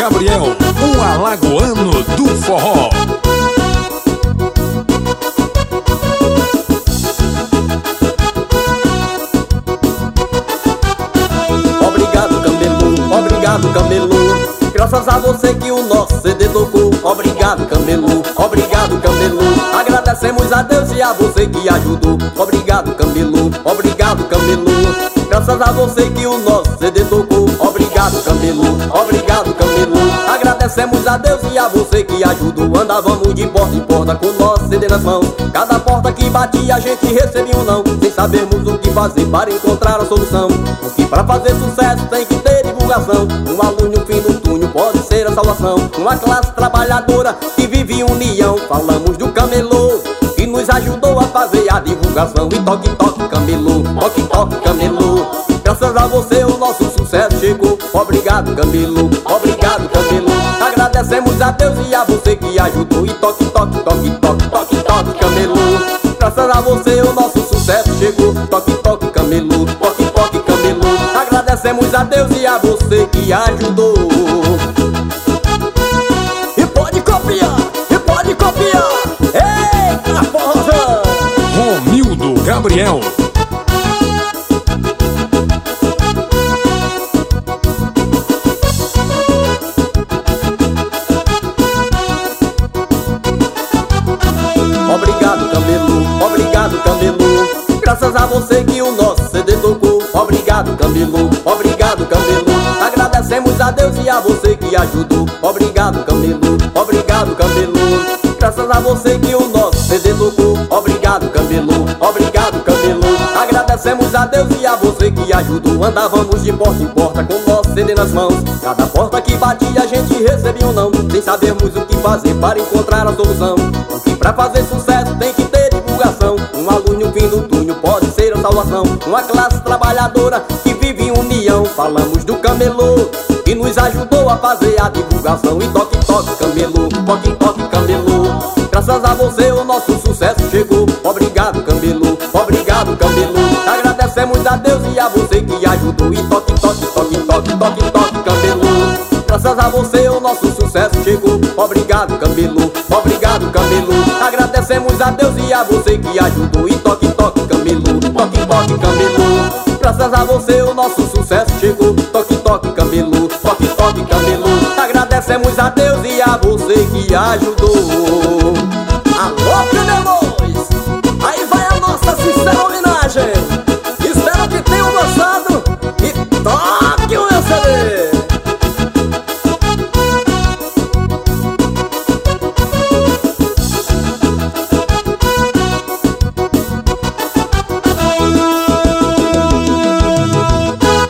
Gabriel, o alagoano do forró. Obrigado, Camelô, obrigado, Camelô. Graças a você que o nosso CD tocou. Obrigado, Camelô, obrigado, Camelô. Agradecemos a Deus e a você que ajudou. Obrigado, Camelô, obrigado, Camelô. Graças a você que o nosso CD tocou. Obrigado, Camelô, obrigado, Camelô. Agradecemos a Deus e a você que ajudou. Andávamos de porta em porta com o nosso CD nas mãos. Cada porta que batia a gente recebia um não, sem sabermos o que fazer para encontrar a solução. Porque para fazer sucesso tem que ter divulgação. Um aluno no fim do túnel pode ser a salvação. Uma classe trabalhadora que vive em união. Falamos do Camelô que nos ajudou a fazer a divulgação. E toque, toque, Camelô, toque, toque, Camelô. Graças a você o nosso sucesso chegou. Obrigado, Camelô, obrigado, Camelô. Agradecemos a Deus e a você que ajudou. E toque, toque, toque, toque, toque, toque, Camelô. Graças a você o nosso sucesso chegou. Toque, toque, Camelô, toque, toque, Camelô. Agradecemos a Deus e a você que ajudou. E pode copiar, e pode copiar. Eita porra! Romildo Gabriel. Obrigado, Camelô, obrigado, Camelô. Graças a você que o nosso CD tocou. Obrigado, Camelô, obrigado, Camelô. Agradecemos a Deus e a você que ajudou. Obrigado, Camelô, obrigado, Camelô. Graças a você que o nosso CD tocou. Obrigado, Camelô, obrigado, Camelô. Agradecemos a Deus e a você que ajudou. Andávamos de porta em porta com o nosso CD nas mãos. Cada porta que batia a gente recebia um não, sem sabermos o que fazer para encontrar a solução. Porque pra fazer sucesso tem que ter divulgação. Um aluno no fim do túnel pode ser a salvação. Uma classe trabalhadora que vive em união. Falamos do Camelô que nos ajudou a fazer a divulgação. E toque, toque, Camelô, toque, toque, Camelô. Graças a você o nosso sucesso chegou. Obrigado, Camelô, obrigado, Camelô. Agradecemos a Deus e a você que ajudou. E toque, toque, toque, toque, toque, toque, Camelô. Graças a você o nosso sucesso chegou. Obrigado, Camelô, obrigado, Camelô. Agradecemos a Deus e a você que ajudou. E toque, toque, Camelô, toque, toque, Camelô. Graças a você o nosso sucesso chegou. Toque, toque, Camelô, toque, toque, Camelô. Agradecemos a Deus e a você que ajudou.